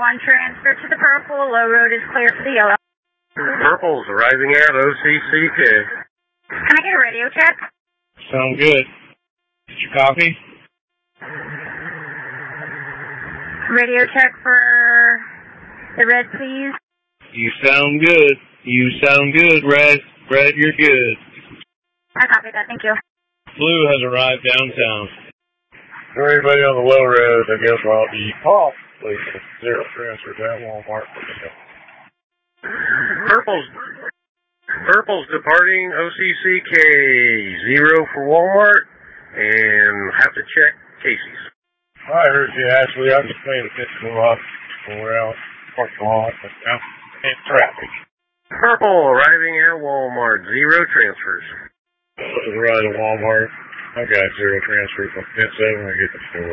1 transfer to the purple. Low road is clear for the yellow. Purple's arriving at OCCK. Can I get a radio check? Sound good. Did you copy? Radio check for the red, please. You sound good. You sound good, Red. Red, you're good. I copied that, thank you. Blue has arrived downtown. For everybody on the low road, I guess I'll be off. Please, 0 transfer to that Walmart. Purple's departing OCCK, 0 for Walmart, and have to check Casey's. I heard you, Ashley. I'm just paying attention a lot when we're out parking lot, but now in traffic. Purple arriving at Walmart, 0 transfers. Right at Walmart. I got 0 transfers. I'm 10-7 when I get to the store.